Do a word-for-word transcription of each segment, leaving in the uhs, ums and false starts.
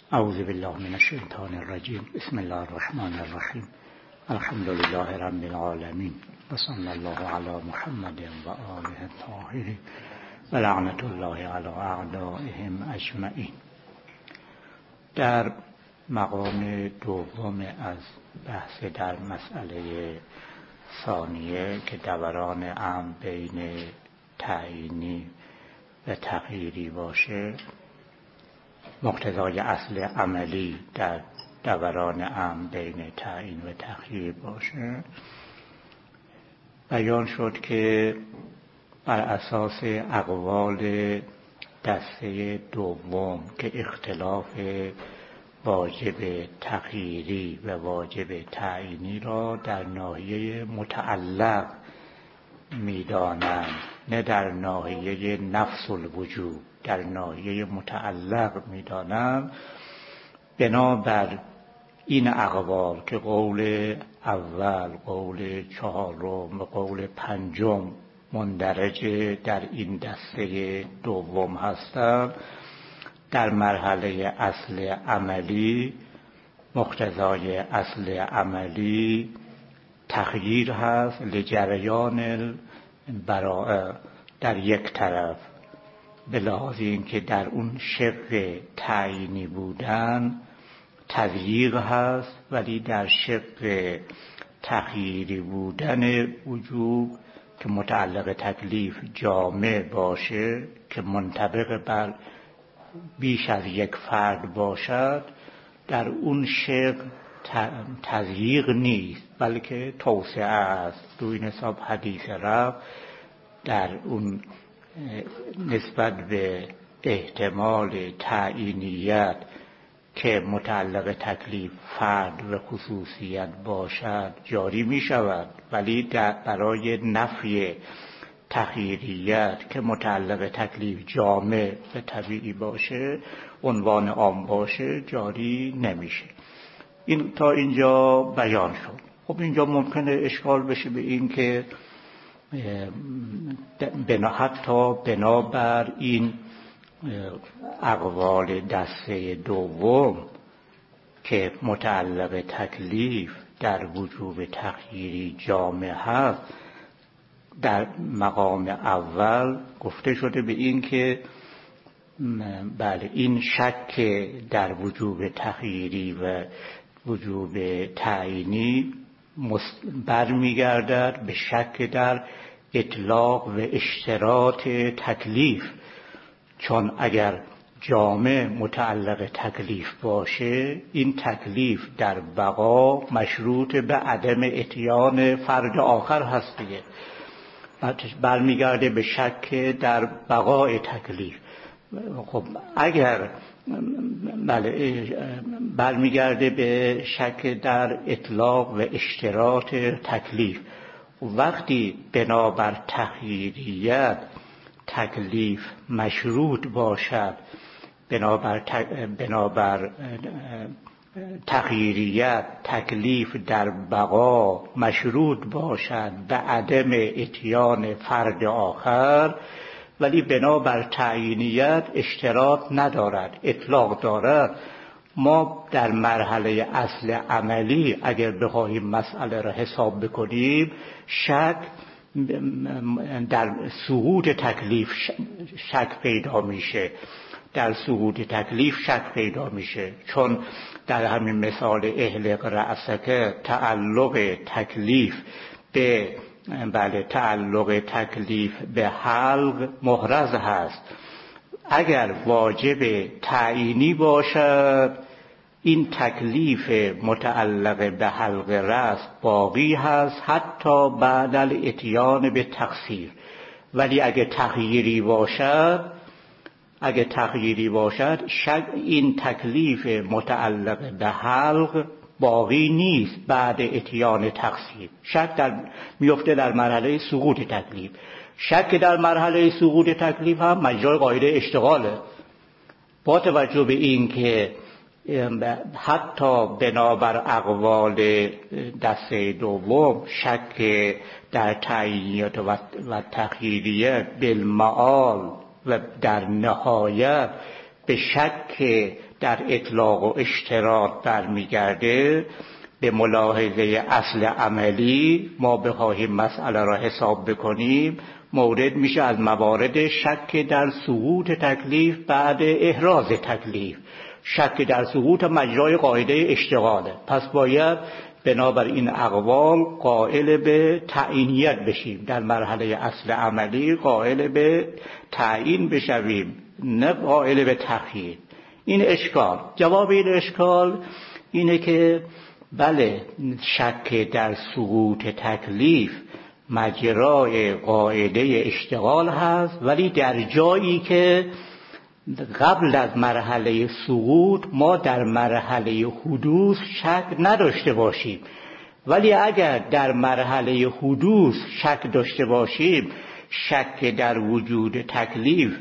اعوذ بالله من الشیطان الرجیم. بسم الله الرحمن الرحیم. الحمد لله رب العالمین و صلی الله علی محمد و آله الطاهرین و لعنت الله علی اعدائهم اجمعین. در مقام دوم از بحث در مسئله ثانیه که دوران امر بین تعیینی و تغییری باشه، مقتضای اصل عملی در دوران امر بین تعیین و تغییر باشه، بیان شد که بر اساس اقوال دسته دوم که اختلاف واجب تغییری و واجب تعیینی را در ناحیه متعلق می‌دانند، نه در ناحیه نفس الوجود، در ناحیه متعلق می‌دانند. بنابر این اقوال که قول اول، قول چهارم و قول پنجم مندرج در این دسته دوم هستند، در مرحله اصل عملی مقتضای اصل عملی تغییر هست لجریان براءه در یک طرف، به لحاظ اینکه در اون شق تعیینی بودن تضییق هست، ولی در شق تغییری بودن وجوب که متعلق تکلیف جامع باشه که منطبق بر بیش از یک فرد باشد، در اون شق تضییق نیست بلکه توسعه است. دو این حساب حدیث رفت در اون نسبت به احتمال تعیینیت که متعلق تکلیف فرد و خصوصیت باشد جاری می شود، ولی در برای نفی تغییریت که متعلق تکلیف جامع و طبیعی باشه، عنوان عام باشه، جاری نمیشه. این تا اینجا بیان شد. خب اینجا ممکنه اشکال بشه به این که بنا حتی بنابر این اقوال دسته دوم که متعلق تکلیف در وجوب تغییری جامع هست، در مقام اول گفته شده به این که بله این شک در وجوب تغییری و وجوب تعیینی برمیگردد به شک در اطلاق و اشتراط تکلیف، چون اگر جامع متعلق تکلیف باشه، این تکلیف در بقا مشروط به عدم اتیان فرد آخر هست دیگه، برمیگرده به شک در بقای تکلیف. خب اگر بله برمیگرده به شک در اطلاق و اشتراط تکلیف، وقتی بنابر تغییریت تکلیف مشروط باشد، بنابر بنابر تغییریت تکلیف در بقا مشروط باشد به عدم اتیان فرد آخر، ولی بنابر تعیینیت اشتراط ندارد، اطلاق دارد، ما در مرحله اصل عملی اگر بخواهیم مسئله را حساب بکنیم، شک در سقوط تکلیف شک پیدا میشه، در سقوط تکلیف شک پیدا میشه، چون در همین مثال احلق رأسک تعلق تکلیف به بله تعلق تکلیف به حلق محرز هست. اگر واجب تعیینی باشد، این تکلیف متعلق به حلق رأس باقی هست حتی بعد الاتیان به تقصیر، ولی اگه تغییری باشد اگه تغییری باشد شک این تکلیف متعلق به حلق باقی نیست بعد اتیان تقصیر. شک در میفته در مرحله سقوط تکلیف. شک در مرحله سقوط تکلیف هم مجرای قاعده اشتغاله، با توجه به این که حتی بنابر اقوال دسته دوم شک در تعیینیت و تغییریت بالمعال و در نهایت به شک در اطلاق و اشتراط برمیگرده، به ملاحظه اصل عملی ما بخواهیم مسئله را حساب بکنیم، مورد میشه از موارد شک در سقوط تکلیف بعد احراز تکلیف. شک در سقوط مجرای قاعده اشتغاله، پس باید بنابر این اقوال قائل به تعیینیت بشیم، در مرحله اصل عملی قائل به تعیین بشویم، نه قائل به تخییر. این اشکال. جواب این اشکال اینه که بله، شک در سقوط تکلیف مجرای قاعده اشتغال هست، ولی در جایی که قبل از مرحله سقوط ما در مرحله حدوث شک نداشته باشیم. ولی اگر در مرحله حدوث شک داشته باشیم، شک در وجود تکلیف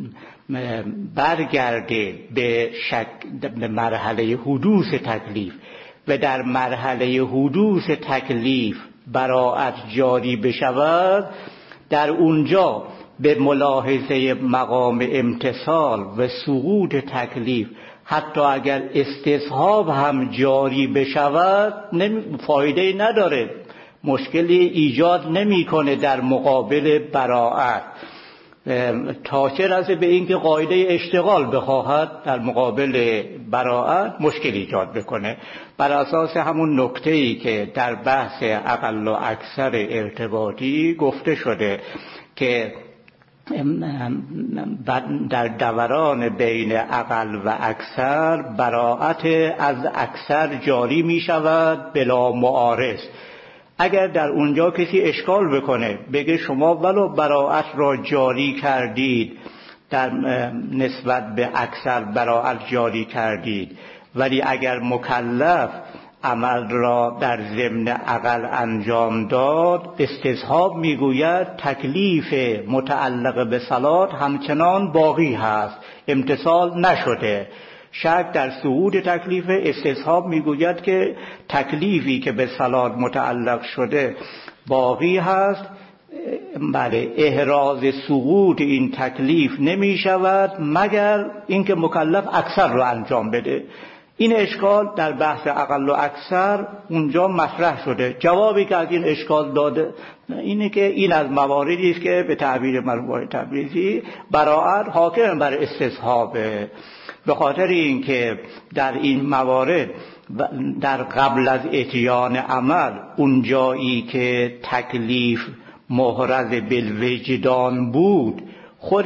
برگرده به شک به مرحله حدوث تکلیف و در مرحله حدوث تکلیف براءت جاری بشود، در اونجا به ملاحظه مقام امتثال و سقوط تکلیف حتی اگر استصحاب هم جاری بشود فایده نداره، مشکلی ایجاد نمیکنه در مقابل براءت، تا چه رسه به اینکه قاعده اشتغال بخواهد در مقابل براءت مشکل ایجاد بکنه. بر اساس همون نکته‌ای که در بحث اقل و اکثر ارتباطی گفته شده که در دوران بین اقل و اکثر براءت از اکثر جاری می شود بلا معارض. اگر در اونجا کسی اشکال بکنه بگه شما ولو براءت را جاری کردید، در نسبت به اکثر براءت جاری کردید، ولی اگر مکلف عمل را در ضمن عقل انجام داد، استصحاب میگوید تکلیف متعلق به صلات همچنان باقی هست، امتثال نشده. شک در سقوط تکلیف، استصحاب میگوید که تکلیفی که به صلات متعلق شده باقی هست. بله، احراز سقوط این تکلیف نمی شود مگر اینکه مکلف اکثر رو انجام بده. این اشکال در بحث اقل و اکثر اونجا مطرح شده. جوابی که از این اشکال داده اینه که این از مواردی است که به تعبیر مرحوم تبریزی براءت حاکم بر استصحابه، به خاطر اینکه در این موارد در قبل از اتیان عمل اون جایی که تکلیف محرز بالوجدان بود، خود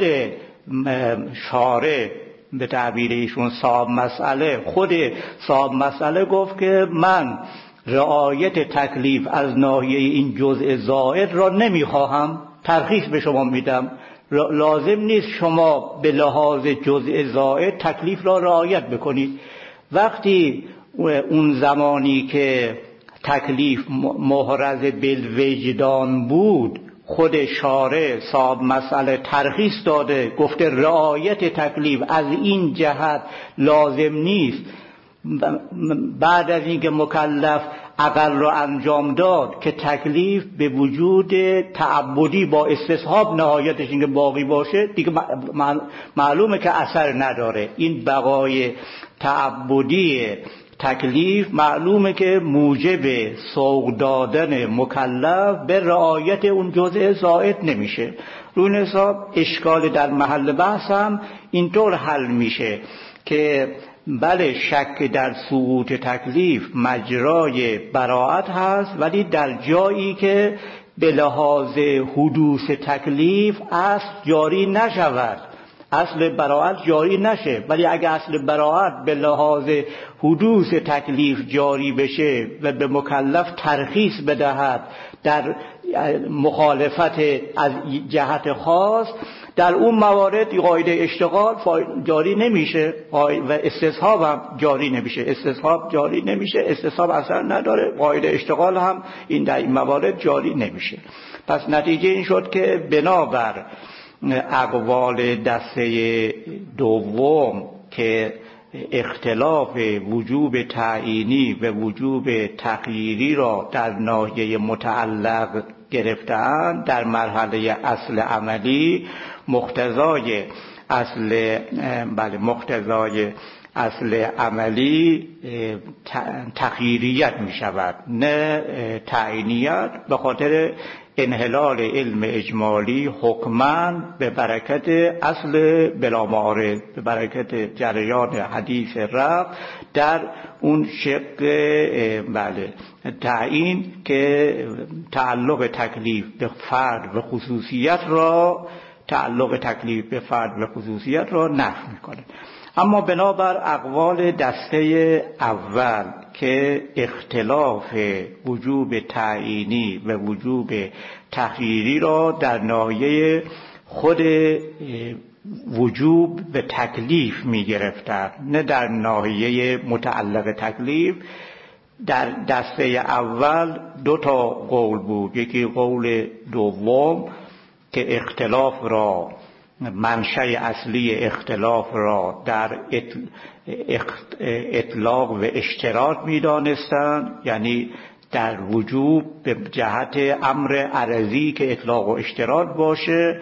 شارع به تعبیر ایشون صاحب مسئله خود صاحب مسئله گفت که من رعایت تکلیف از ناحیه این جزء زائد را نمیخواهم، ترخیص به شما میدم، لازم نیست شما به لحاظ جزء زائد تکلیف را رعایت بکنید. وقتی اون زمانی که تکلیف محرز بالوجدان بود، خود شارع صاحب مسئله ترخیص داده، گفته رعایت تکلیف از این جهت لازم نیست. بعد از اینکه مکلف عقل را انجام داد که تکلیف به وجود تعبدی با استصحاب نهایتش اینکه باقی باشه دیگه معلومه که اثر نداره. این بقای تعبدی تکلیف معلومه که موجب سوق دادن مکلف به رعایت اون جزء زائد نمیشه. روی حساب اشکال در محل بحث هم اینطور حل میشه که بله، شک در سقوط تکلیف مجرای براءت هست، ولی در جایی که به لحاظ حدوث تکلیف اصل جاری نشود، اصل براءت جاری نشه، ولی اگر اصل براءت به لحاظ حدوث تکلیف جاری بشه و به مکلف ترخیص بدهد در مخالفت از جهت خاص، در اون موارد قاعده اشتغال جاری نمیشه و استصحاب هم جاری نمیشه. استصحاب جاری نمیشه، استصحاب اثر نداره، قاعده اشتغال هم این در این موارد جاری نمیشه. پس نتیجه این شد که بنابر اقوال دسته دوم که اختلاف وجوب تعیینی و وجوب تغییری را در ناحیه متعلق گرفتند، در مرحله اصل عملی مقتضای اصل بله مقتضای اصل عملی تخییریت می شود نه تعیینیت، به خاطر انحلال علم اجمالی حکماً به برکت اصل بلا معارض، به برکت جریان حدیث رفع در اون شق بله تعیین که تعلق تکلیف به فرد و خصوصیت را تعلق تکلیف به فرد و خصوصیت را نفی میکنه. اما بنابر اقوال دسته اول که اختلاف وجوب تعیینی و وجوب تخییری را در ناحیه خود وجوب به تکلیف می گرفتند نه در ناحیه متعلق تکلیف، در دسته اول دو تا قول بود. یکی قول دوم که اختلاف را منشأ اصلی اختلاف را در اطلاق و اشتراط می دانستند، یعنی در وجوب به جهت امر عرضی که اطلاق و اشتراط باشه.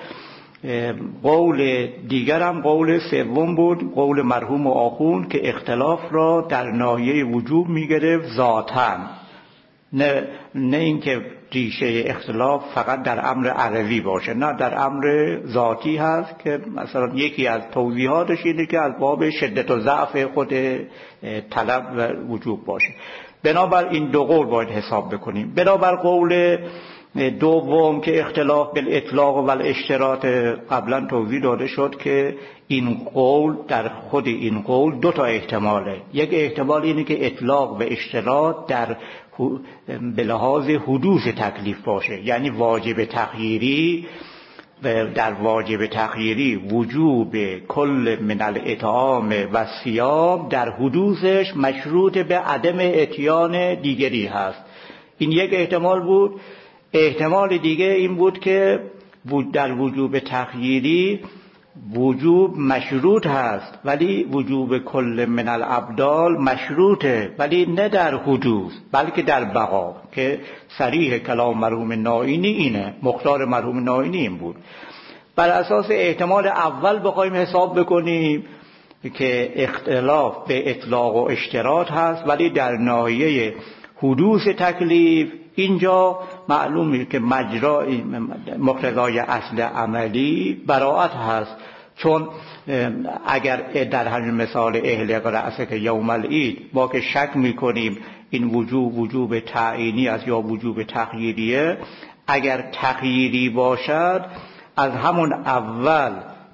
قول دیگر هم قول سوم بود، قول مرحوم آخوند که اختلاف را در ناحیه وجوب می گرفت ذاتاً، نه نه اینکه ریشه اختلاف فقط در امر عرضی باشه، نه در امر ذاتی هست که مثلا یکی از توضیحاتش اینه که از باب شدت و ضعف خود طلب و وجوب باشه. بنابر این دو قول باید حساب بکنیم. بنابر قول دوم که اختلاف بالاطلاق و الاشتراط قبلا توضیح داده شد که این قول در خود این قول دو تا احتماله. یک احتمال اینه که اطلاق و اشتراط در به لحاظ حدوث تکلیف باشه، یعنی واجب تخییری و در واجب تخییری وجوب کل من الاطعام و صیام در حدوثش مشروط به عدم اتیان دیگری هست. این یک احتمال بود. احتمال دیگه این بود که در وجوب تخییری وجوب مشروط هست ولی وجوب کل من الابدال مشروطه، ولی نه در حدوث بلکه در بقا، که صریح کلام مرحوم نائینی اینه، مختار مرحوم نائینی این بود. بر اساس احتمال اول بخوایم حساب بکنیم که اختلاف به اطلاق و اشتراط هست ولی در ناحیه حدوث تکلیف، اینجا معلومه که مجرا مقتضای اصل عملی براءت هست. چون اگر در همین مثال اهل رأسک یوم العید ما که شک میکنیم این وجوب وجوب تعیینی است یا وجوب تخییریه، اگر تخییری باشد از همون اول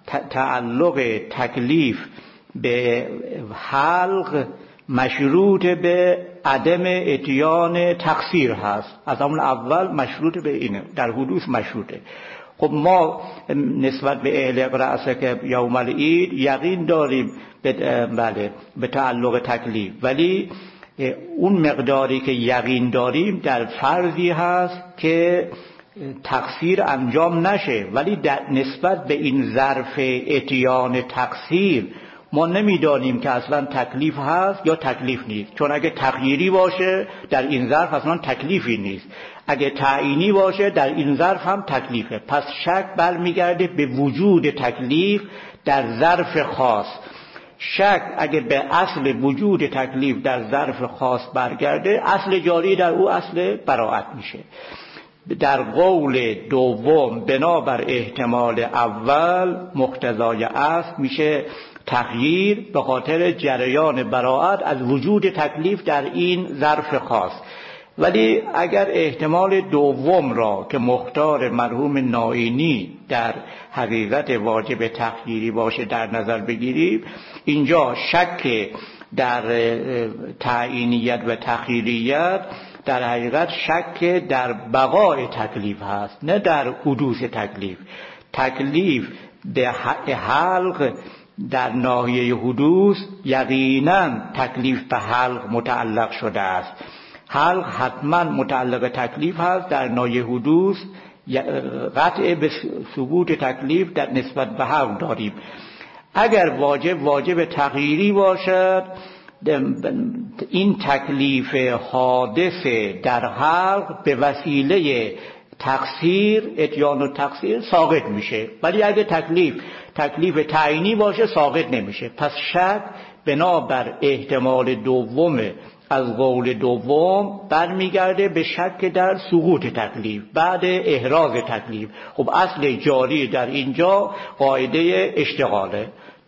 تعلق تکلیف به حلق مشروط به عدم اتیان تقصیر هست، از همون اول مشروط به اینه، در حدوث مشروطه. خب ما نسبت به اهل رأسک یوم العید یقین داریم به بله به تعلق تکلیف، ولی اون مقداری که یقین داریم در فرضی هست که تقصیر انجام نشه، ولی در نسبت به این ظرف اتیان تقصیر ما نمیدانیم که اصلا تکلیف هست یا تکلیف نیست. چون اگه تغییری باشه در این ظرف اصلا تکلیفی نیست، اگه تعیینی باشه در این ظرف هم تکلیفه. پس شک برمیگرده به وجود تکلیف در ظرف خاص. شک اگه به اصل وجود تکلیف در ظرف خاص برگرده، اصل جاری در او اصل براءت میشه. در قول دوم بنابر احتمال اول مقتضای اصل میشه تغییر به خاطر جریان براءت از وجود تکلیف در این ظرف خاص. ولی اگر احتمال دوم را که مختار مرحوم نائینی در حقیقت واجب تغییری باشه در نظر بگیریم، اینجا شک در تعیینیت و تخییریت در حقیقت شک در بقای تکلیف هست، نه در حدوث تکلیف. تکلیف به حلق در ناحیه حدوث یقینا تکلیف به حلق متعلق شده است. حلق حتما متعلق تکلیف هست، در ناحیه حدوث قطع به ثبوت تکلیف در نسبت به حلق داریم. اگر واجب واجب تغییری باشد، این تکلیف حادث در حلق به وسیله تقصیر اتیان و تقصیر ساقط میشه، ولی اگه تکلیف تکلیف تعیینی باشه ساقط نمیشه. پس شک بنابر احتمال دوم از قول دوم برمیگرده به شک در سقوط تکلیف بعد احراز تکلیف. خب اصل جاری در اینجا قاعده اشتغاله.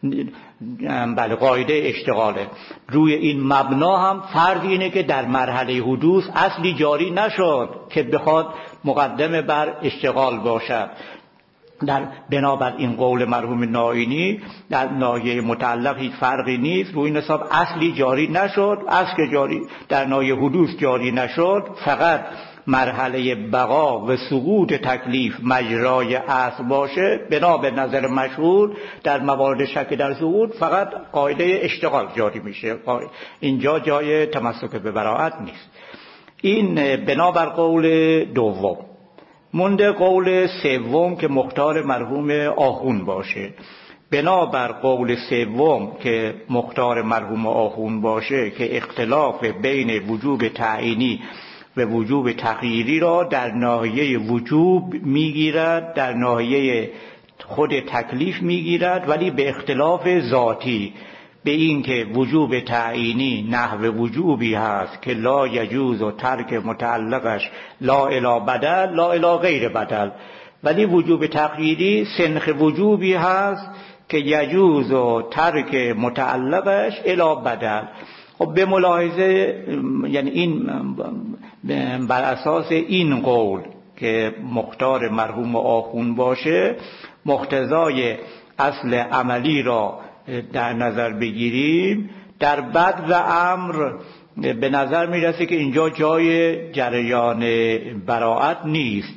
بله قاعده اشتغاله. روی این مبنا هم فرض اینه که در مرحله حدوث اصلی جاری نشد که بخواد مقدم بر اشتغال باشد. در بنابر این قول مرحوم نائینی در ناحیه متعلق هیچ فرقی نیست. روی این حساب اصلی جاری نشد، اصل که جاری در ناحیه حدوث جاری نشد، فقط مرحله بقا و سقوط تکلیف مجرای اصل باشه. بنا به نظر مشهور در موارد شک در سقوط فقط قاعده اشتغال جاری میشه. اینجا جای تمسک به براءت نیست. این بنابر قول دوم. مونده قول سوم که مختار مرحوم آخون باشه. بنابر قول سوم که مختار مرحوم آخون باشه که اختلاف بین وجوب تعیینی و وجوب تغییری را در ناحیه وجوب میگیرد، در ناحیه خود تکلیف میگیرد، ولی به اختلاف ذاتی. به این که وجوب تعیینی نحو وجوبی هست که لا یجوز و ترک متعلقش لا الی بدل لا الی غیر بدل، ولی وجوب تغییری سنخ وجوبی هست که یجوز و ترک متعلقش الی بدل. خب به ملاحظه یعنی این بر اساس این قول که مختار مرحوم آخون باشه مقتضای اصل عملی را در نظر بگیریم، در بد و امر به نظر میرسه که اینجا جای جریان براءت نیست،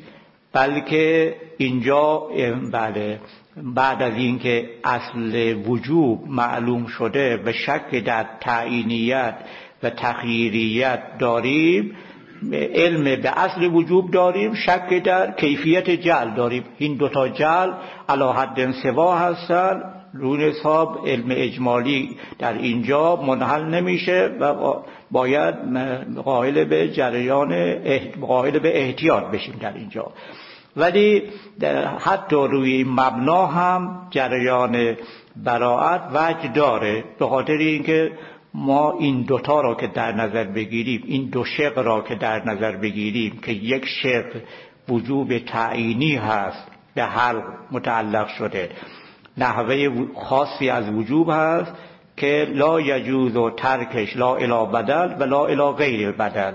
بلکه اینجا بله بعد از اینکه اصل وجوب معلوم شده و شک در تعیینیت و تغییریت داریم، علم به اصل وجوب داریم، شک در کیفیت جعل داریم. این دوتا جعل علی حد سوا هستن. روی حساب علم اجمالی در اینجا منحل نمیشه و باید قائل به جریان قائل به احتیاط بشیم در اینجا. ولی حتی روی مبنا هم جریان براءت وجه داره، به خاطر اینکه ما این دوتا را که در نظر بگیریم، این دو شق را که در نظر بگیریم که یک شق وجوب تعیینی هست به حلق متعلق شده، نحوه خاصی از وجوب هست که لا یجوز و ترکش لا الی بدل و لا الی غیر بدل.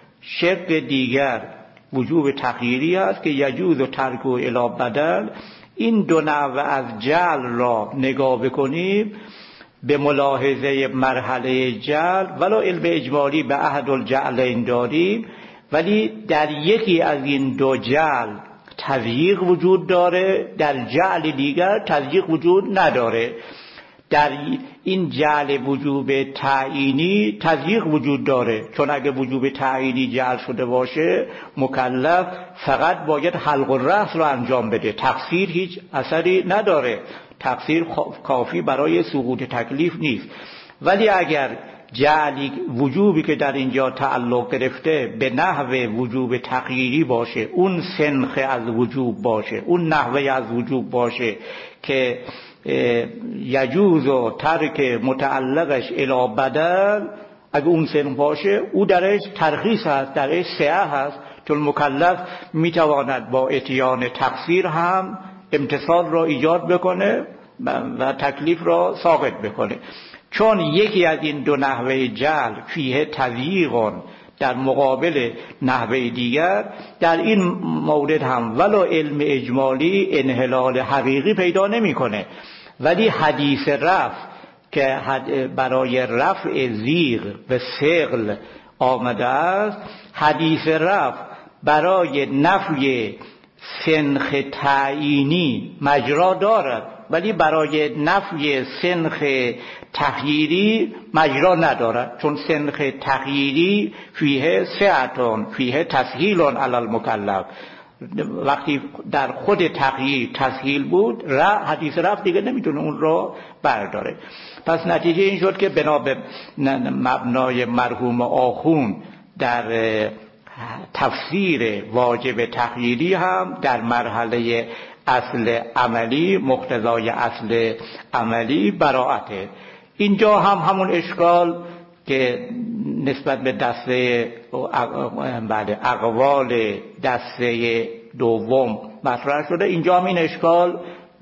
شق دیگر وجوب تغییری هست که یجوز و ترک و الی بدل. این دو نحوه از جعل را نگاه بکنیم به ملاحظه مرحله جعل، ولو علم اجمالی به احد الجعلین داریم، ولی در یکی از این دو جعل تضییق وجود داره، در جعل دیگر تضییق وجود نداره. در این جعل وجوب تعیینی تضییق وجود داره، چون اگه وجوب تعیینی جعل شده باشه مکلف فقط باید حلق و رأس رو انجام بده، تقصیر هیچ اثری نداره، تقصیر کافی برای سقوط تکلیف نیست. ولی اگر جعلی وجوبی که در اینجا تعلق گرفته به نحو وجوب تغییری باشه، اون سنخ از وجوب باشه، اون نحوه از وجوب باشه که یجوز و ترک متعلقش الی بدل، اگه اون سنخ باشه او درش ترخیص هست، درش سعه هست، چون مکلف میتواند با اتیان تقصیر هم امتثال را ایجاد بکنه و تکلیف را ساقط بکنه. چون یکی از این دو نحوه جعل فیه تضییق در مقابل نحوه دیگر، در این مورد هم ولو علم اجمالی انحلال حقیقی پیدا نمیکنه، ولی حدیث رفع که برای رفع زیغ و ثقل آمده است، حدیث رفع برای نفی سنخ تعیینی مجرا دارد، ولی برای نفی سنخ تغییری مجرا ندارد، چون سنخ تغییری فیه سعتون فیه تسهیل علی المکلف. وقتی در خود تغییر تسهیل بود، حدیث رفع دیگه نمیتونه اون رو برداره. پس نتیجه این شد که بنا به مبنای مرحوم آخون در تفسیر واجب تغییری هم در مرحله اصل عملی مقتضای اصل عملی براءته. اینجا هم همون اشکال که نسبت به دسته بعد اقوال دسته دوم مطرح شده، اینجا هم این اشکال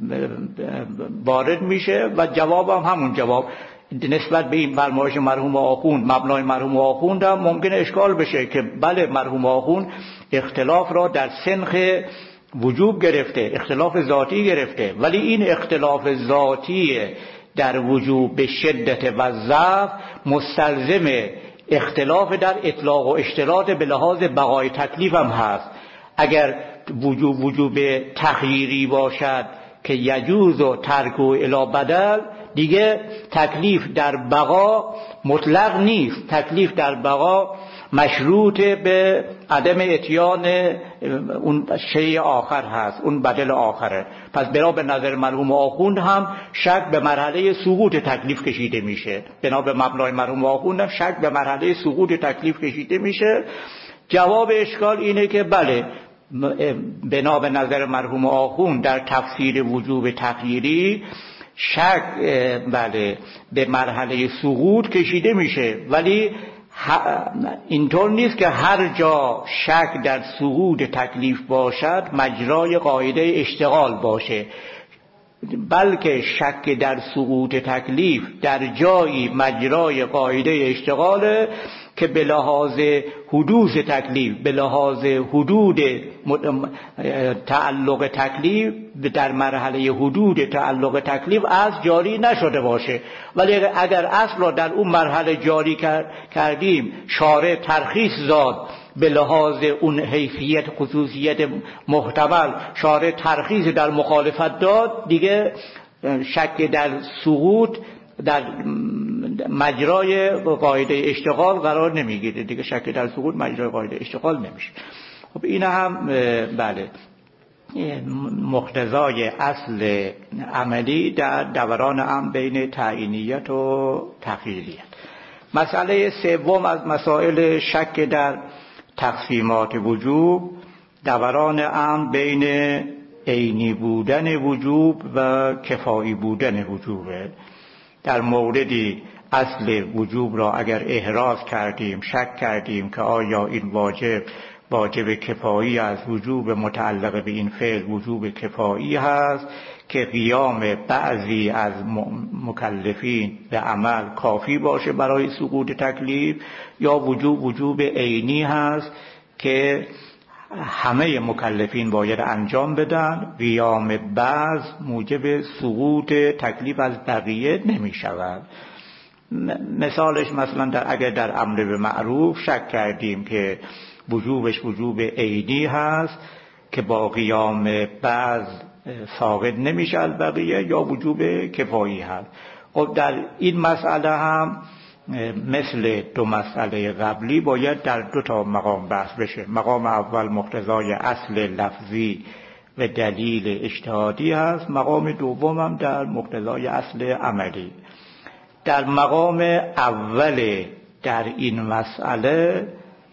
وارد میشه و جواب هم همون جواب نسبت به این فرمایش مرحوم آخوند، مبنای مرحوم آخوند هم ممکنه اشکال بشه که بله مرحوم آخوند اختلاف را در سنخ وجوب گرفته، اختلاف ذاتی گرفته، ولی این اختلاف ذاتی در وجوب به شدت و ضعف مستلزم اختلاف در اطلاق و اشتراط به لحاظ بقای تکلیف هم هست. اگر وجوب وجوب تخییری باشد که یجوز و ترک و الی بدل، دیگه تکلیف در بقا مطلق نیست، تکلیف در بقا مشروط به عدم اتیان اون شیء آخر هست، اون بدل آخره. پس بنا به نظر مرحوم آخوند هم شک به مرحله سقوط تکلیف کشیده میشه، بنا به مبنای مرحوم آخوند هم شک به مرحله سقوط تکلیف کشیده میشه. جواب اشکال اینه که بله بنا به نظر مرحوم آخوند در تفسیر وجوب تغییری شک بله به مرحله سقوط کشیده میشه، ولی اینطور نیست که هر جا شک در سقوط تکلیف باشد مجرای قاعده اشتغال باشه، بلکه شک در سقوط تکلیف در جایی مجرای قاعده اشتغاله که به لحاظ حدوث تکلیف، به لحاظ حدود تعلق تکلیف در مرحله حدود تعلق تکلیف از جاری نشده باشه، ولی اگر اصل را در اون مرحله جاری کردیم، شارع ترخیص داد به لحاظ اون حیثیت خصوصیت محتمل، شارع ترخیص در مخالفت داد، دیگه شک در سقوط در مجرای قاعده اشتغال قرار نمیگیره، دیگه شک در سقوط مجرای قاعده اشتغال نمیشه. خب این هم بله مقتضای اصل عملی در دوران هم بین تعیینیت و تخییریت. مسئله سوم از مسائل شک در تقسیمات وجوب، دوران هم بین عینی بودن وجوب و کفایی بودن وجوبه. در موردی اصل وجوب را اگر احراز کردیم، شک کردیم که آیا این واجب واجب کفایی از وجوب متعلق به این فعل وجوب کفایی هست که قیام بعضی از مکلفین به عمل کافی باشه برای سقوط تکلیف، یا وجوب وجوب عینی هست که همه مکلفین باید انجام بدن، قیام بعض موجب سقوط تکلیف از بقیه نمی شود. مثالش مثلا در اگر در امر به معروف شک کردیم که وجوبش وجوب عینی هست که با قیام بعض ساقط نمیشه از بقیه، یا وجوب کفایی هست. خب در این مسئله هم مثل دو مسئله قبلی باید در دو تا مقام بحث بشه. مقام اول مقتضای اصل لفظی و دلیل اجتهادی هست، مقام دوم هم در مقتضای اصل عملی. در مقام اول در این مسئله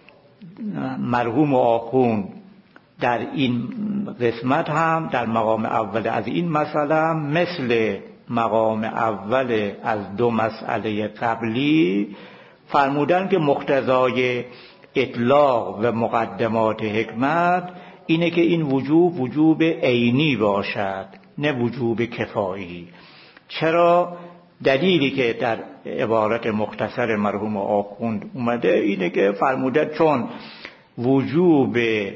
مرحوم آخوند در این قسمت هم در مقام اول از این مسئله هم مثل مقام اول از دو مسئله قبلی فرمودن که مقتضای اطلاق و مقدمات حکمت اینه که این وجوب وجوب عینی باشد، نه وجوب کفایی. چرا؟ دلیلی که در عبارت مختصر مرحوم آخوند اومده اینه که فرموده چون وجوب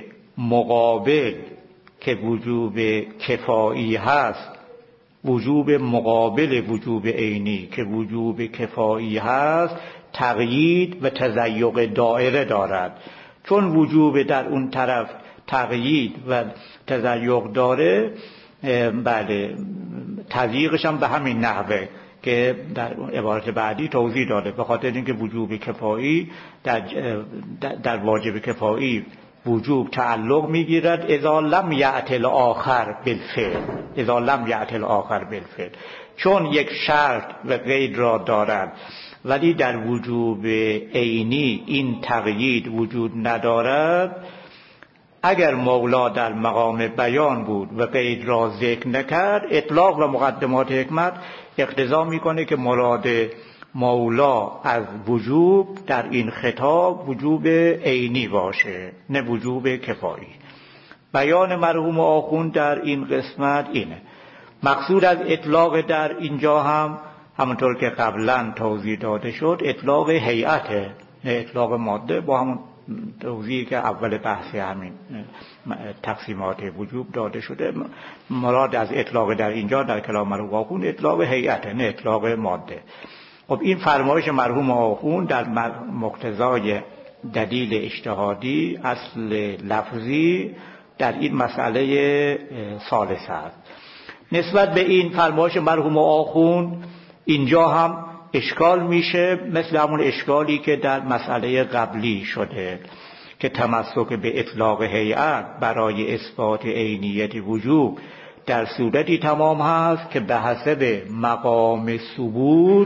مقابل که وجوب کفایی هست، وجوب مقابل وجوب عینی که وجوب کفایی هست، تقیید و تضیق دایره دارد. چون وجوب در اون طرف تقیید و تضیق داره، بله تضییقش هم به همین نحوه که در عبارت بعدی توضیح داده، به خاطر اینکه وجوب کفایی در, در واجب کفایی وجوب تعلق میگیرد اذا لم یعتل آخر بالفعل، اذا لم یعتل آخر بالفعل، چون یک شرط و قید را دارد ولی در وجوب عینی این تقیید وجود ندارد. اگر مولا در مقام بیان بود و قید را ذکر نکرد، اطلاق و مقدمات حکمت اقتضا میکنه که مراد مولا از وجوب در این خطاب وجوب عینی باشه، نه وجوب کفایی. بیان مرحوم آخوند در این قسمت اینه. مقصود از اطلاق در اینجا هم همونطور که قبلا توضیح داده شد اطلاق هیئته، نه اطلاق ماده، با همون توضیحی که اول بحث همین تقسیمات وجوب داده شده. مراد از اطلاق در اینجا در کلام مرحوم آخوند اطلاق هیئته، نه اطلاق ماده. خب این فرمایش مرحوم آخوند در مقتضای دلیل اجتهادی اصل لفظی در این مسئله ثالث است. نسبت به این فرمایش مرحوم آخوند اینجا هم اشکال میشه، مثل همون اشکالی که در مسئله قبلی شده که تمسک به اطلاق هیئت برای اثبات عینیت وجوب در صورتی تمام هست که به حسب مقام ثبوت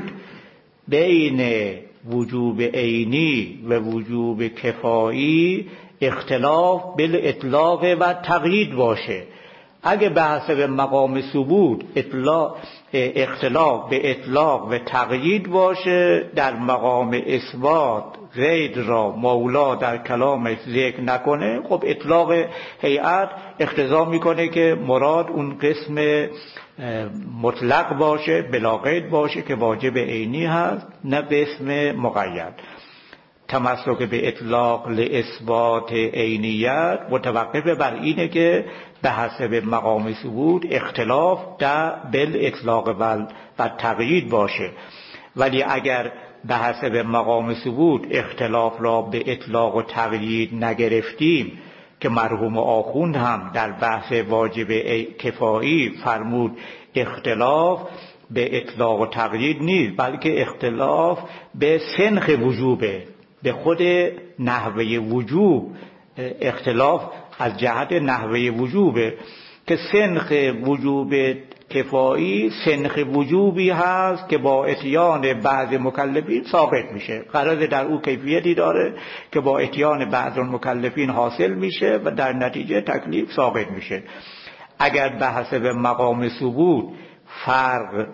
بین وجوب عینی و وجوب کفایی اختلاف بالاطلاق و تقیید باشه. اگه به حسب مقام ثبوت اطلاق اختلاف به اطلاق و تقیید باشه، در مقام اثبات غیر را مولا در کلامش ذکر نکنه، خب اطلاق هیئت اقتضا میکنه که مراد اون قسم مطلق باشه، بلا قید باشه که واجب عینی هست، نه قسم مقید. تمسک به اطلاق لاثبات عینیت متوقف بر اینه که به حسب مقام ثبوت اختلاف در بالاطلاق و تقیید باشه. ولی اگر به حسب مقام ثبوت اختلاف را به اطلاق و تقیید نگرفتیم که مرحوم آخوند هم در بحث واجب کفایی فرمود اختلاف به اطلاق و تقیید نیست، بلکه اختلاف به سنخ وجوبه، به خود نحوه وجوب اختلاف از جهت نحوه وجوبه که سنخ وجوب کفایی سنخ وجوبی هست که با اتیان بعض مکلفین ثابت میشه. قرار در او کیفیتی داره که با اتیان بعض مکلفین حاصل میشه و در نتیجه تکلیف ثابت میشه. اگر به حسب مقام ثبوت فرق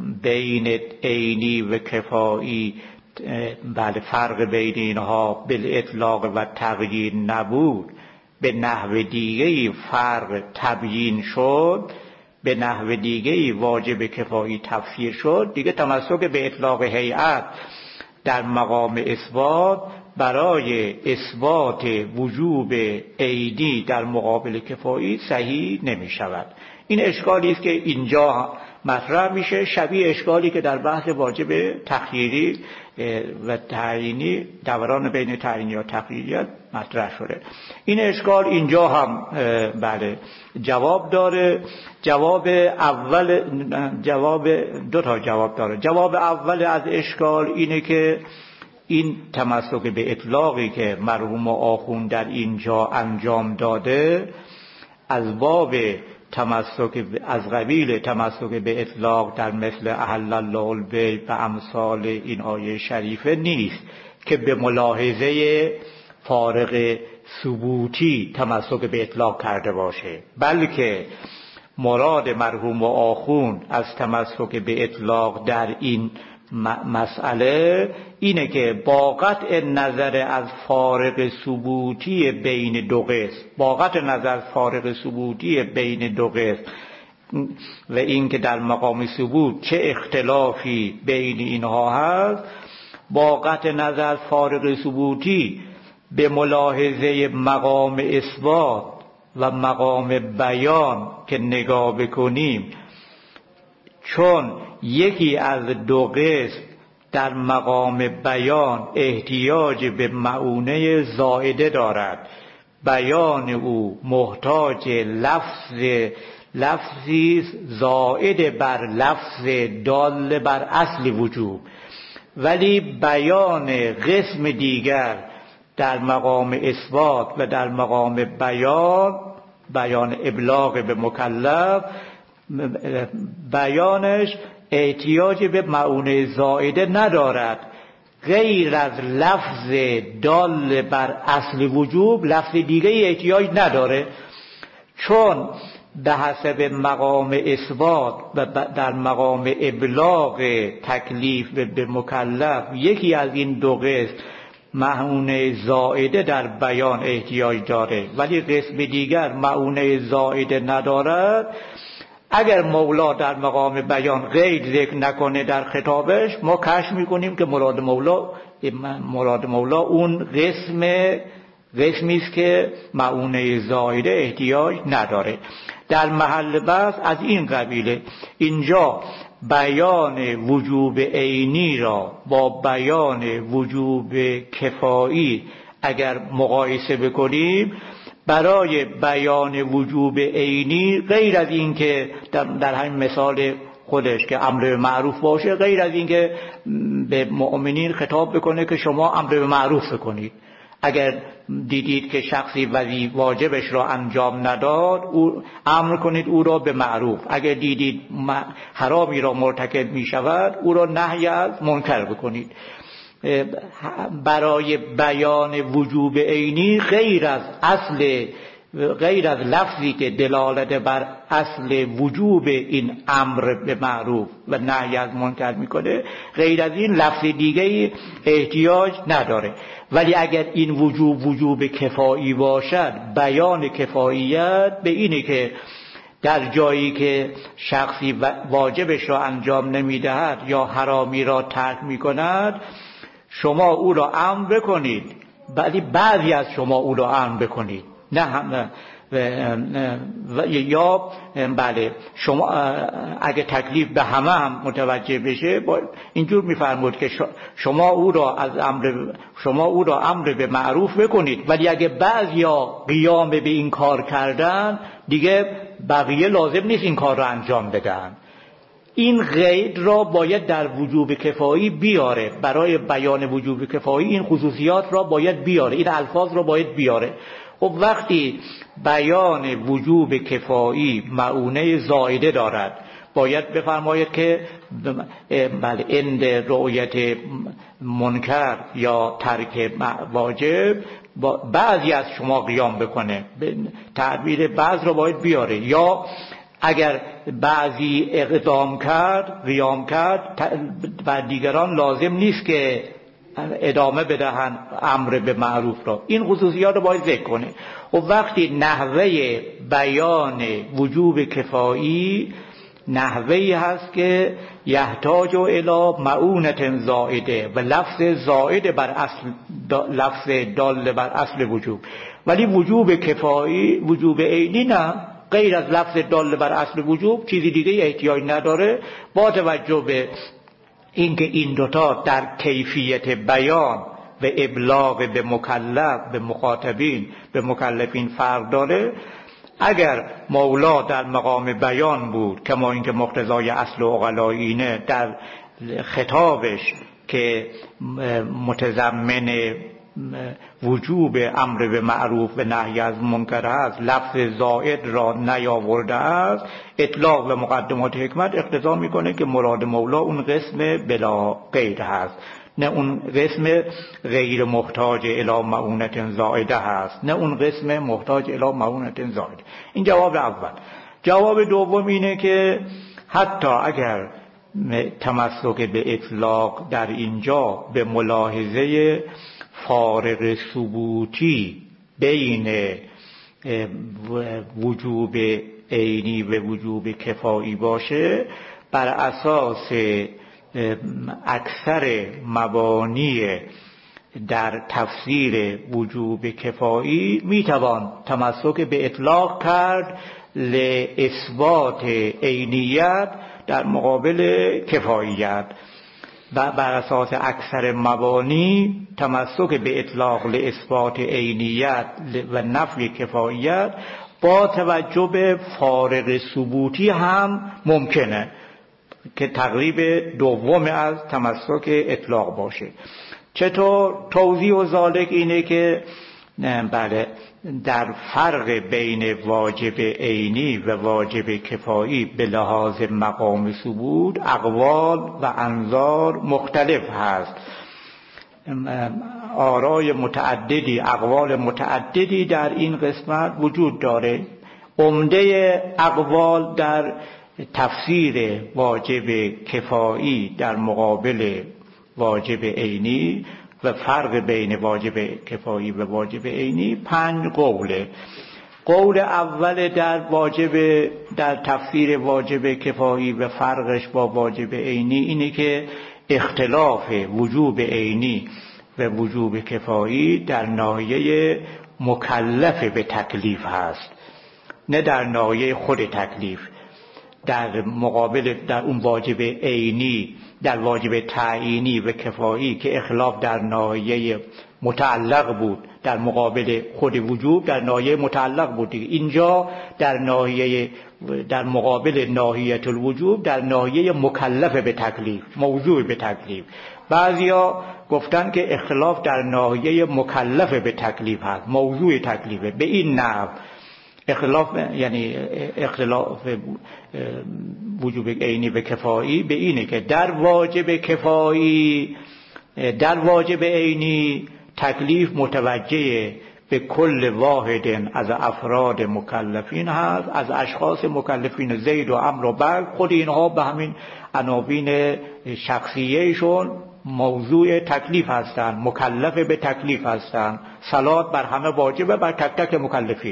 بین عینی و کفایی بله فرق بین اینها بالاطلاق و تقیید نبود، به نحو دیگه‌ای فرق تبیین شد، به نحو دیگه‌ای واجب کفایی تفسیر شد، دیگه تمسک به اطلاق هیئت در مقام اثبات برای اثبات وجوب عینی در مقابل کفایی صحیح نمی شود. این اشکالی است که اینجا مطرح میشه، شبیه اشکالی که در بحث واجب تخییری و تعیینی دوران بین تعیینی و تخییریت مطرح شده. این اشکال اینجا هم بله جواب داره. جواب اول جواب دو تا جواب داره. جواب اول از اشکال اینه که این تمسک به اطلاقی که مرحوم آخوند در اینجا انجام داده از باب تمسک از قبیل تمسک به اطلاق در مثل احل الله البیع و امثال این آیه شریفه نیست که به ملاحظه فارغ ثبوتی تمسک به اطلاق کرده باشه، بلکه مراد مرحوم آخوند از تمسک به اطلاق در این مسئله اینه که با قطع نظر از فارق ثبوتی بین دو قسم، با قطع نظر فارق ثبوتی بین دو قسم و این که در مقام ثبوت چه اختلافی بین اینها هست، با قطع نظر فارق ثبوتی به ملاحظه مقام اثبات و مقام بیان که نگاه بکنیم، چون یکی از دو قسم در مقام بیان احتیاج به معونه زائده دارد، بیان او محتاج لفظ لفظی زائد بر لفظ دال بر اصل وجوب، ولی بیان قسم دیگر در مقام اثبات و در مقام بیان بیان ابلاغ به مکلف بیانش احتیاج به معونه زائده ندارد، غیر از لفظ دال بر اصل وجوب لفظ دیگه احتیاج نداره، چون به حسب مقام اثبات و در مقام ابلاغ تکلیف به مکلف یکی از این دو قسم معونه زائده در بیان احتیاج داره ولی قسم دیگر معونه زائده ندارد، اگر مولا در مقام بیان غیر ذکر نکنه در خطابش، ما کشف میکنیم که مراد مولا مراد مولا اون قسم قسمی است که معونه زائده احتیاج نداره. در محل بحث از این قبیله اینجا بیان وجوب عینی را با بیان وجوب کفایی اگر مقایسه بکنیم، برای بیان وجوب عینی غیر از این که در, در همین مثال خودش که امر به معروف باشه، غیر از این که به مؤمنین خطاب بکنه که شما امر به معروف کنید، اگر دیدید که شخصی وظیفه واجبش را انجام نداد او امر کنید او را به معروف، اگر دیدید حرامی را مرتکب می شود او را نهی از منکر بکنید. برای بیان وجوب عینی غیر از اصل غیر از لفظی که دلالت بر اصل وجوب این امر به معروف و نهی از منکر میکنه، غیر از این لفظ دیگه احتیاج نداره. ولی اگر این وجوب وجوب کفایی باشد، بیان کفاییت به اینه که در جایی که شخصی واجبش را انجام نمیدهد یا حرامی را ترک میکند، شما او را امر بکنید، ولی بعضی از شما او را امر بکنید، نه هم یا بله شما اگه تکلیف به همه هم متوجه بشه اینجور میفرمود که شما او را از امر شما او را امر به معروف بکنید، ولی اگه بعضیا قیام به این کار کردن دیگه بقیه لازم نیست این کار را انجام بدن. این قید را باید در وجوب کفایی بیاره، برای بیان وجوب کفایی این خصوصیات را باید بیاره، این الفاظ را باید بیاره. خب وقتی بیان وجوب کفایی معونه زائده دارد، باید بفرماید که بله اند رؤیت منکر یا ترک واجب بعضی از شما قیام بکنه، تعبیر بعض را باید بیاره، یا اگر بعضی اقدام کرد قیام کرد و دیگران لازم نیست که ادامه بدهن امر به معروف را، این خصوصیات رو باید ذکر کنه. و وقتی نحوه بیان وجوب کفایی نحوهی هست که یحتاج الی معونة زائده و لفظ زائده بر اصل لفظ دال بر اصل وجوب، ولی وجوب کفایی وجوب عینی نه، غیر از لفظ دال بر اصل وجوب چیزی دیگه احتیاج نداره. با توجه به اینکه این دوتا در کیفیت بیان و ابلاغ به مکلف به مخاطبین به مکلفین فرق داره، اگر مولا در مقام بیان بود کما اینکه مقتضای اصل عقلایینه در خطابش که متضمن وجوب امر به معروف و نهی از منکر است لفظ زائد را نیاورده است، اطلاق و مقدمات حکمت اقتضا میکنه که مراد مولا اون قسم بلا غیر هست، نه اون قسم غیر محتاج الی معونة زائده هست، نه اون قسم محتاج الی معونة زائده. این جواب اول. جواب دوم اینه که حتی اگر تمسک به اطلاق در اینجا به ملاحظه فارق ثبوتی بین وجوب عینی و وجوب کفایی باشه، بر اساس اکثر مبانی در تفسیر وجوب کفایی میتوان تمسک به اطلاق کرد لاثبات عینیت در مقابل کفاییت، و بر اساس اکثر مبانی تمسک به اطلاق لاثبات عینیت و نفی کفاییت با توجه به فارق ثبوتی هم ممکنه که تقریب دوم از تمسک اطلاق باشه. چطور؟ توضیح و ذالک اینه که بله در فرق بین واجب عینی و واجب کفایی به لحاظ مقام ثبوت اقوال و انظار مختلف هست، آرای متعددی اقوال متعددی در این قسمت وجود داره. عمده اقوال در تفسیر واجب کفایی در مقابل واجب عینی و فرق بین واجب کفایی و واجب عینی پنج قوله. قول اول در واجب در تفسیر واجب کفایی و فرقش با واجب عینی اینه که اختلاف وجوب عینی و وجوب کفایی در ناحیه مکلف به تکلیف هست، نه در ناحیه خود تکلیف. در مقابل در اون واجب عینی، در واجب تعیینی و کفایی که اختلاف در ناحیه متعلق بود در مقابل خود وجوب، در ناحیه متعلق بود. اینجا در ناحیه در مقابل ناحیه الوجوب در ناحیه مکلف به تکلیف، موضوع به تکلیف. بعضیا گفتن که اختلاف در ناحیه مکلف به تکلیف هست، موضوع تکلیفه. به این نحو اختلاف یعنی اختلاف وجوب عینی و کفایی به اینه که در واجب کفایی در واجب عینی تکلیف متوجه به کل واحد از افراد مکلفین هست، از اشخاص مکلفین زید و عمرو و بکر. خود اینها به همین عناوین شخصیهشون موضوع تکلیف هستند، مکلف به تکلیف هستند. صلات بر همه واجبه، بر تک تک مکلفین،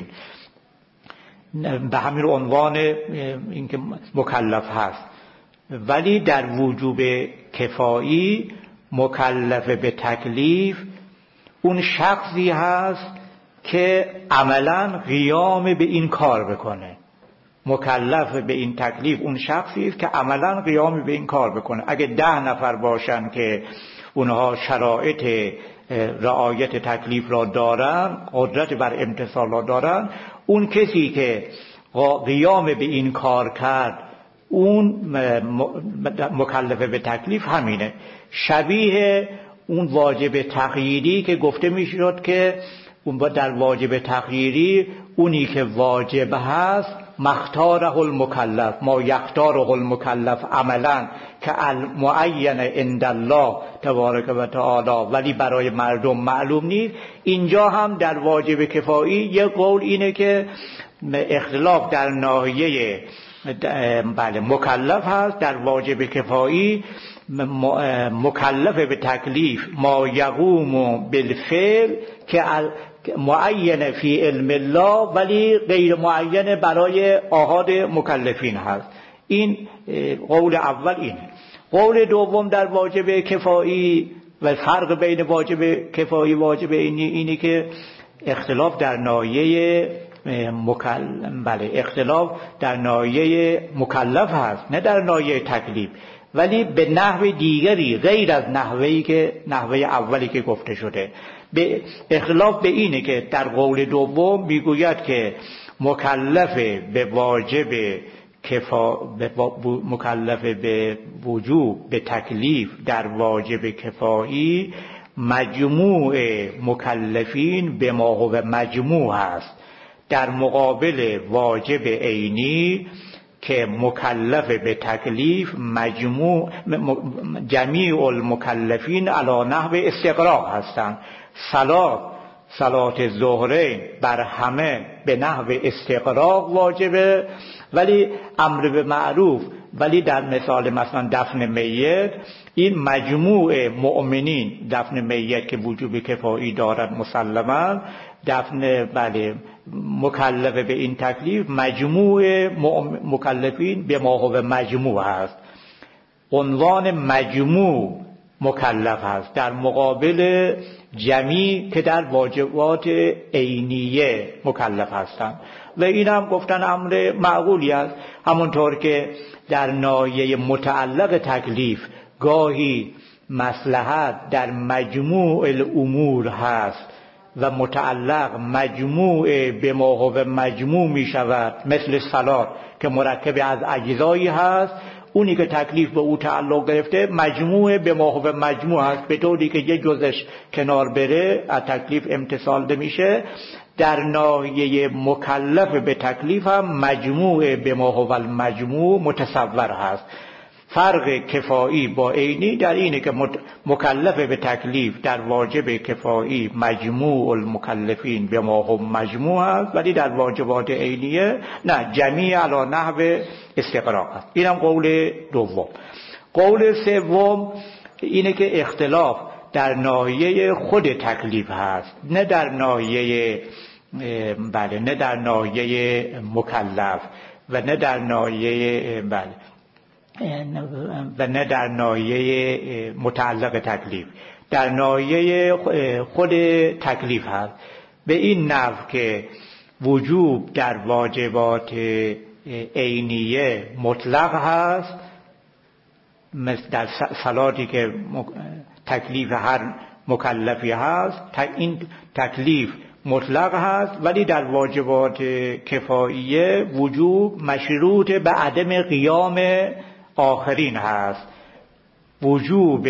به همین عنوان اینکه مکلف هست. ولی در وجوب کفایی مکلف به تکلیف اون شخصی هست که عملا قیام به این کار بکنه. مکلف به این تکلیف اون شخصی است که عملا قیام به این کار بکنه. اگه ده نفر باشن که اونها شرایط رعایت تکلیف را دارن، قدرت بر امتثال را دارن، اون کسی که قیام به این کار کرد اون مکلف به تکلیف همینه. شبیه اون واجب تغییری که گفته میشد که اون در واجب تغییری اونی که واجب هست مختاره المکلف، ما یختاره المکلف عملا که المعین عند الله تبارک و تعالی، ولی برای مردم معلوم نیست. اینجا هم در واجب کفایی یک قول اینه که اختلاف در ناحیه بله مکلف هست. در واجب کفایی مکلف به تکلیف ما یقوم بالفعل که معین فی علم الله ولی غیر معین برای آحاد مکلفین هست. این قول اول اینه. قول دوم در واجب کفایی و فرق بین واجب کفایی و واجب اینی اینه که اختلاف در ناحیه مکلف بله اختلاف در ناحیه مکلف هست، نه در ناحیه تکلیف، ولی به نحو دیگری غیر از نحوی که نحوه اولی که گفته شده. به اختلاف به اینه که در قول دوم میگوید که مکلف به واجب کفا مکلف به وجوب به تکلیف در واجب کفایی مجموع مکلفین به ما هو مجموع است، در مقابل واجب عینی که مکلف به تکلیف مجموع جمیع المکلفین علی نحو استقراق هستند. صلات صلات ظهرین بر همه به نحو استقراق واجبه، ولی امر به معروف، ولی در مثال مثلا دفن میت این مجموع مؤمنین دفن میت که وجوب کفایی دارد مسلما، دفن بله مکلف به این تکلیف مجموع مکلفین به ما هو مجموع هست. عنوان مجموع مکلف هست در مقابل جمیع که در واجبات عینیه مکلف هستند. و این هم گفتن امر معقولی است. همونطور که در ناحیه متعلق تکلیف گاهی مصلحت در مجموع الامور هست و متعلق مجموع به ما هو مجموع می شود، مثل صلات که مرکب از اجزایی هست، اونی که تکلیف به او تعلق گرفته مجموع به ما هو مجموع هست، به طوری که یه جزش کنار بره از تکلیف امتصال نمیشه. در ناحیه مکلف به تکلیف هم مجموع به ما هو المجموع متصور هست. فرق کفایی با عینی در اینه که مکلف به تکلیف در واجب کفایی مجموع المکلفین به ما هم مجموع است، ولی در واجبات عینیه نه، جمیع علی نحو استقراء است. اینم قول دوم. قول سوم اینه که اختلاف در ناحیه خود تکلیف هست، نه در ناحیه بله نه در ناحیه مکلف و نه در ناحیه بله و نه در ناحیه متعلق تکلیف، در ناحیه خود تکلیف هست. به این نحو که وجوب در واجبات عینیه مطلق هست، مثل در صلاتی که تکلیف هر مکلفی هست، این تکلیف مطلق هست، ولی در واجبات کفاییه وجوب مشروط به عدم قیام آخرین هست. وجوب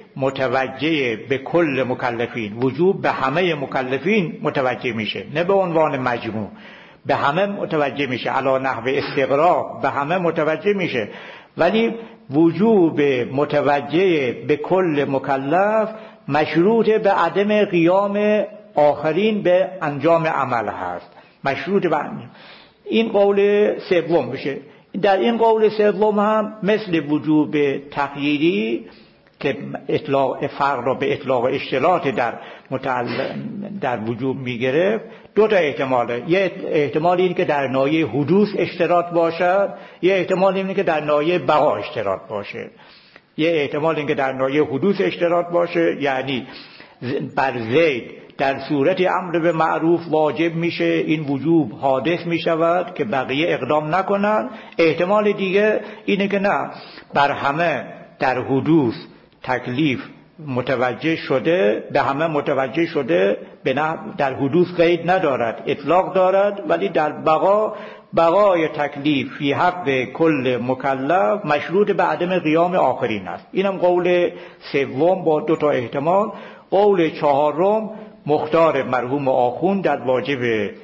متوجه به کل مکلفین، وجوب به همه مکلفین متوجه میشه، نه به عنوان مجموع، به همه متوجه میشه، علی نحو استقراء به همه متوجه میشه، ولی وجوب متوجه به کل مکلف مشروط به عدم قیام آخرین به انجام عمل هست، مشروط به انجام. این قول سوم میشه. در این قول سوم هم مثل وجوب تقییدی که اطلاق فرق را به اطلاق اشتراط در متعلق در وجوب میگرفت، دو تا احتماله. یه احتمال اینه که در ناحیه حدوث اشتراط باشد، یه احتمال اینه که در ناحیه بقا اشتراط باشه. یه احتمال اینه که در ناحیه حدوث اشتراط باشه، یعنی بر زید در صورت امر به معروف واجب میشه، این وجوب حادث میشود که بقیه اقدام نکنن. احتمال دیگه اینه که نه، بر همه در حدوث تکلیف متوجه شده، به همه متوجه شده، به نه در حدوث قید ندارد، اطلاق دارد، ولی در بقا بقای تکلیف فی حق کل مکلف مشروط به عدم قیام آخرین است. اینم قول سوم با دو تا احتمال. قول چهارم مختار مرحوم آخوند در واجب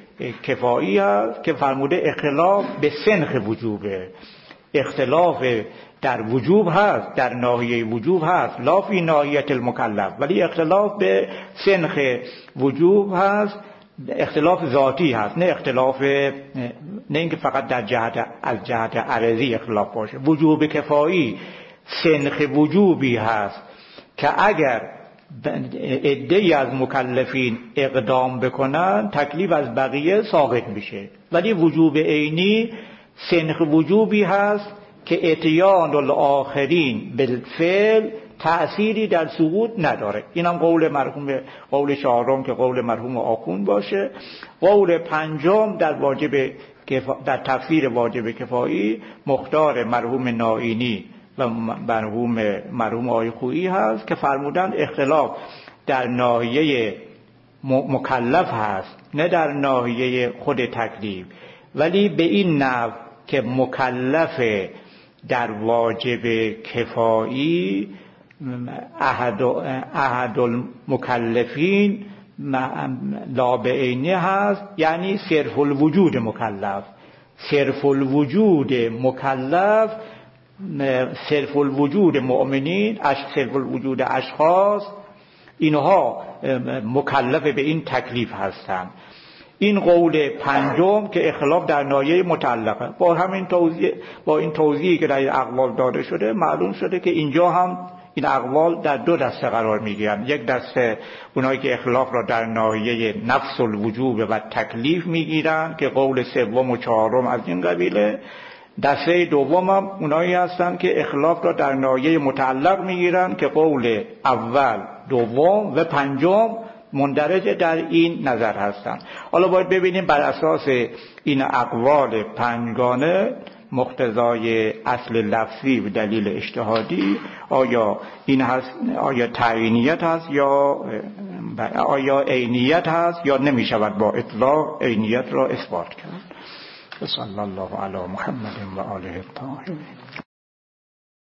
کفایی است که فرموده اختلاف به سنخ وجوبه. اختلاف در وجوب هست، در ناحیه وجوب هست، لا فی ناحیه المکلف، ولی اختلاف به سنخ وجوب هست، اختلاف ذاتی هست، نه اختلاف نه اینکه فقط در جهت از جهت عرضی اختلاف باشه. وجوب کفایی سنخ وجوبی هست که اگر عده‌ای از مکلفین اقدام بکنن تکلیف از بقیه ساقط میشه، ولی وجوب عینی سنخ وجوبی هست که اتیان الآخرین بالفعل تأثیری در سقوط نداره. اینم قول مرحوم قول چهارم که قول مرحوم آخوند باشه. قول پنجم در واجب در تفسیر واجب کفایی مختار مرحوم نائینی و مرحوم مرحوم آقای خویی هست که فرمودن اختلاف در ناحیه مکلف هست، نه در ناحیه خود تکلیف، ولی به این نحو که مکلف در واجب کفایی احد احد المکلفین لا به عینه هست، یعنی صرف الوجود مکلف. صرف الوجود مکلف، صرف الوجود مؤمنین، صرف الوجود اشخاص، اینها مکلف به این تکلیف هستند. این قول پنجم که اختلاف در ناحیه متعلقه. با همین توضیح، با این توضیحی که در این اقوال داده شده، معلوم شده که اینجا هم این اقوال در دو دسته قرار میگیرن. یک دسته اونایی که اختلاف را در ناحیه نفس الوجوب و تکلیف میگیرن که قول سوم و چهارم از این قبیله. دسته دوم هم اونایی هستن که اختلاف را در ناحیه متعلق میگیرن که قول اول، دوم و پنجم مندرج در این نظر هستند. حالا باید ببینیم بر اساس این اقوال پنجگانه مقتضای اصل لفظی و دلیل اجتهادی آیا این هست، آیا تعیینیت هست یا آیا عینیت هست یا نمی شود با اطلاق عینیت را اثبات کرد. صلی الله علی محمد و آله الطاهرین.